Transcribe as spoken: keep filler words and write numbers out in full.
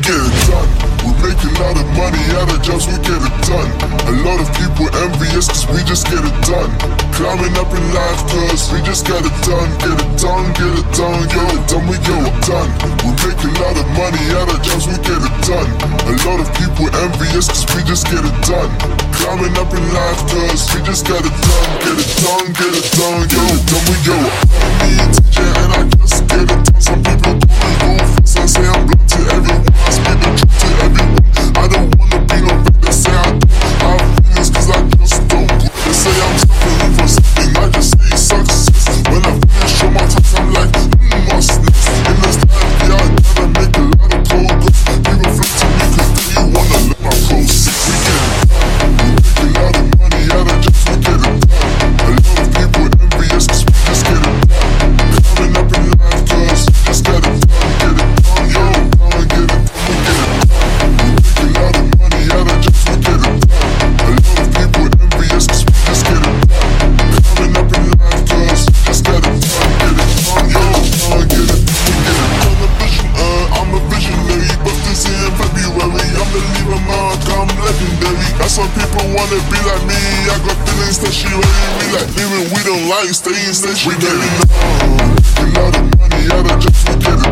get it done. We make a lot of money out of jobs, we get it done. A lot of people envious cause we just get it done. Climbing up in life cause we just get it done. Get it done, get it done, get it done, we get it done. We make a lot of money out of jobs, we get it done. A lot of people envious cause we just get it done. Climbing up in life cause we just get it done. Get it done, get it done, get it done, we get it done. Me and T J and I just get it done. Some people call me Rufus and say I'm black to everyone. I speak the truth to everyone. I don't wanna be no fake, they say I don't have feelings cause I just don't grow. They say I'm suffering for something, I just say success. When I finish on my task I'm like, mm, what's next? In this life, yeah, I gotta make a lot of progress. People flip to me cause they wanna let my process. We get it done, we make a lot of money out of just we get it done. A lot of people envious cause we just get it done. Coming up in life cause we just get it done. Get it done, yo, done, get it done, we get it done. We make a lot of money out of just we get it done. A lot of people envious cause we just get it done. Coming up in life cause we just get it done. Get it done, yo, done, get it done, we get it done. A vision, uh, I'm a visionary, but this year in February I'ma leave a mark, I'm legendary. That's why people wanna be like me. I got feelings that she ready. We like living, we don't like staying stationary. We get it done, a lot of money out of just we get it